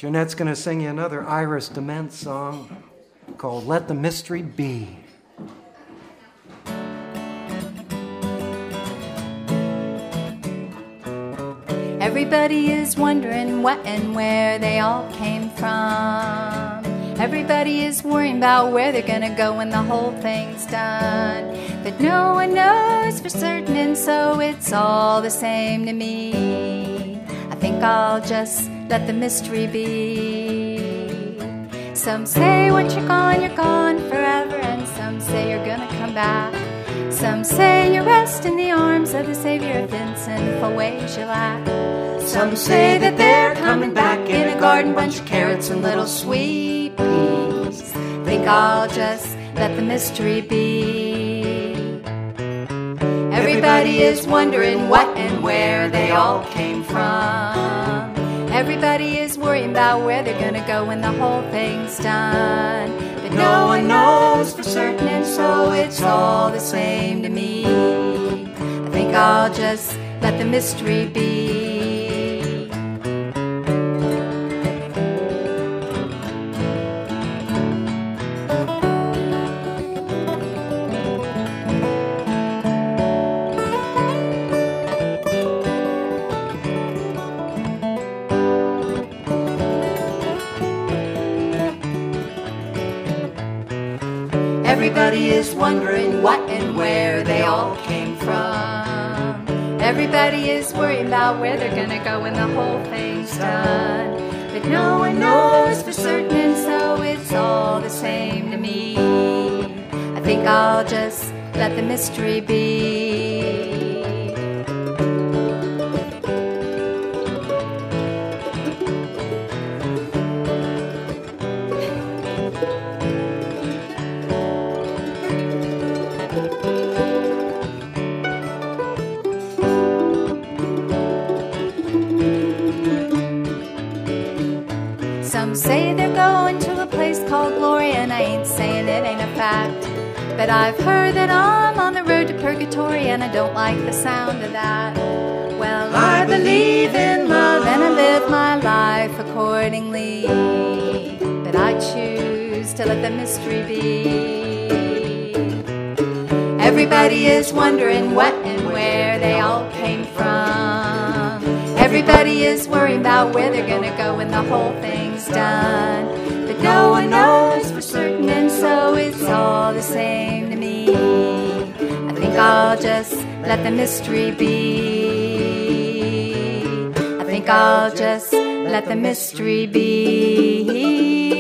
Jeanette's going to sing you another Iris Dement song called Let the Mystery Be. Everybody is wondering what and where they all came from. Everybody is worrying about where they're gonna go when the whole thing's done. But no one knows for certain, and so it's all the same to me. I think I'll just let the mystery be. Some say once you're gone forever, and some say you're gonna come back. Some say you rest in the arms of the Savior of Vincent Faway-Shellac. Some say that they're coming back in a garden, bunch of carrots and little sweet peas. Think I'll just let the mystery be. Everybody is wondering what and where they all came from. Everybody is worrying about where they're gonna go when the whole thing's done. But no one knows for certain, and so it's all the same to me. I think I'll just let the mystery be. Everybody is wondering what and where they all came from. Everybody is worrying about where they're gonna go when the whole thing's done. But no one knows for certain, and so it's all the same to me. I think I'll just let the mystery be. Some say they're going to a place called Glory, and I ain't saying it ain't a fact. But I've heard that I'm on the road to purgatory, and I don't like the sound of that. Well, I believe in love, and I live my life accordingly. But I choose to let the mystery be. Everybody is wondering what and where they all came from. Everybody is worrying about where they're gonna go when the whole thing's done. But no one knows for certain, and so it's all the same to me. I think I'll just let the mystery be. I think I'll just let the mystery be.